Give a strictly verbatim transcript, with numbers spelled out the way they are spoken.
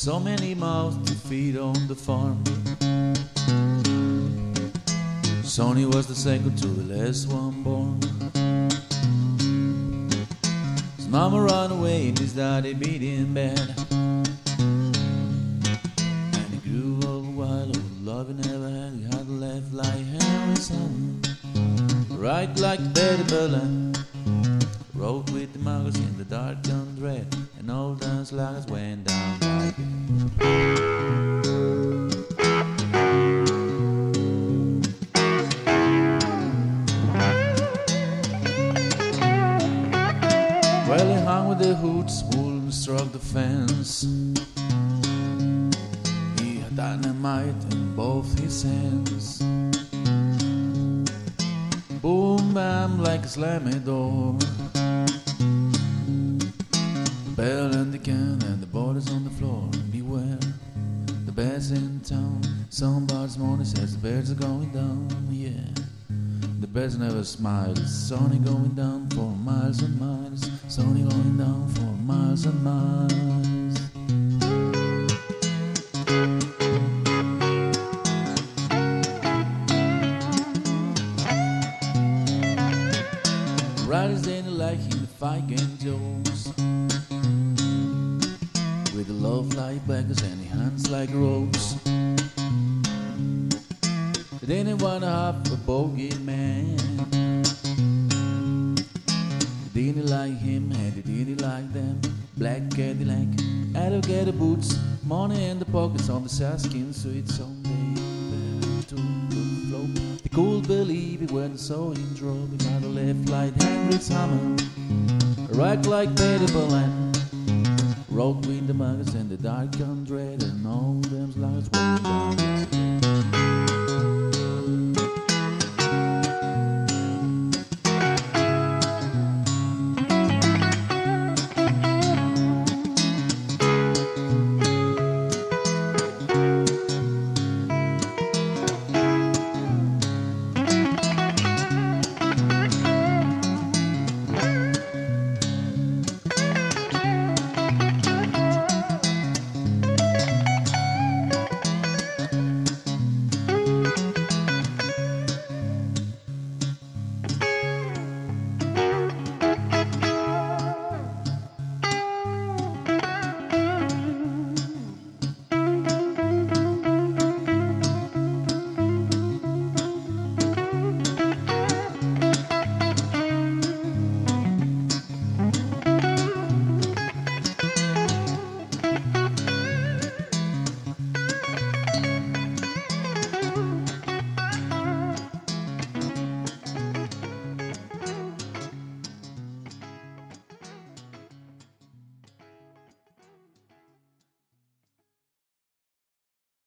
so many mouths to feed on the farm. Sonny was the second to the last one born. His mama ran away and his daddy beat him bad. And he grew up a while, old love he never had. He had left like Harrison, right like Betty Berlin. Rode with the muggers in the dark and red, and all dance lights went down like well, he hung with the hoots, wool and struck the fence. He had dynamite in both his hands. Boom, bam, like a slammy door. The bell and the can and the borders on the floor. Beware, the bears in town. Somebody's morning says the bears are going down, yeah. The bears never smile. It's only going down for miles and miles. It's only going down for miles and miles. Riders they like him to fight and Joes, with a love like beggars and he hands like ropes. They didn't wanna have a bogey man. They didn't like him and they didn't like them. Black Cadillac, alligator boots, money in the pockets on the Saskin sweet someday. To the flow, they could believe it when they saw him drove. He might have left like Henry's Hammer, right like Betty Berlin. Rode with the muggers in the dark and dread, and all them lights went down.